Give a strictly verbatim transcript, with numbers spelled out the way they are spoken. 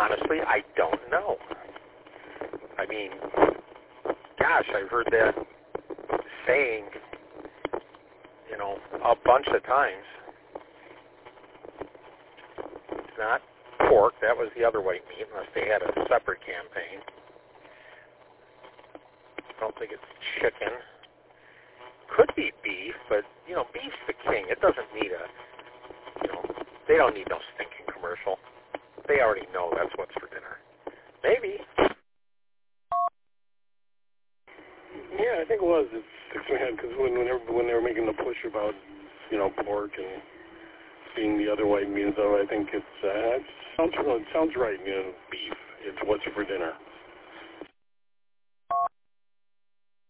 honestly, I don't know. I mean, gosh, I've heard that saying, you know, a bunch of times. It's not pork. That was the other white meat, unless they had a separate campaign. I don't think it's chicken. Could be beef, but, you know, beef's the king. It doesn't need a, you know, they don't need no stinking commercial. They already know that's what's for dinner. Maybe. Yeah, I think it was. It's six in my head because when, whenever, when they were making the push about, you know, pork and seeing the other white meat and stuff, I think it's, uh, it sounds, it sounds right, you know, beef. It's what's for dinner.